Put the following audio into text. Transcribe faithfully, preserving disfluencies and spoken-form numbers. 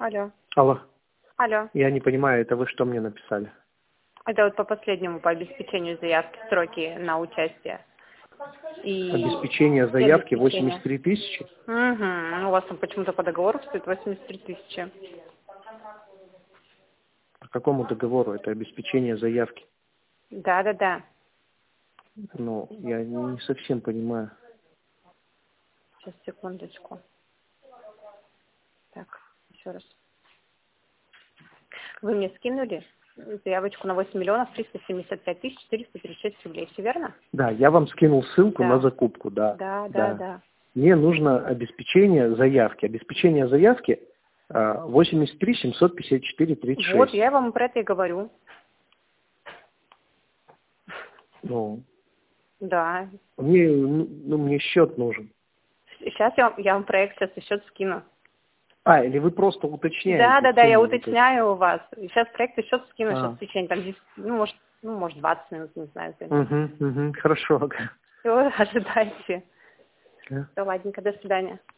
Алло. Алло. Алло. Я не понимаю, это вы что мне написали? Это вот по последнему, по обеспечению заявки, сроки на участие. И... Обеспечение заявки восемьдесят три тысячи? Угу. У вас там почему-то по договору стоит восемьдесят три тысячи. По какому договору? Это обеспечение заявки. Да, да, да. Ну, я не совсем понимаю. Сейчас, секундочку. Так, еще раз. Вы мне скинули заявочку на восемь миллионов триста семьдесят пять тысяч четыреста тридцать шесть рублей, все верно? Да, я вам скинул ссылку Да. на закупку, да. Да, да, да. Мне нужно обеспечение заявки. Обеспечение заявки восемьдесят три семьсот пятьдесят четыре тридцать шесть. Вот, я вам про это и говорю. Ну, Да. мне, ну, мне счет нужен. Сейчас я, вам- я вам проект сейчас и счет скину. А, или вы просто уточняете? Да, да, да, я сумму? уточняю у вас. Сейчас проект и счет скину, А. сейчас в течение, там, десять, ну, может, ну, может, двадцать минут, не знаю. Угу, угу, хорошо. Все, ожидайте. Да. Все, ладненько, до свидания.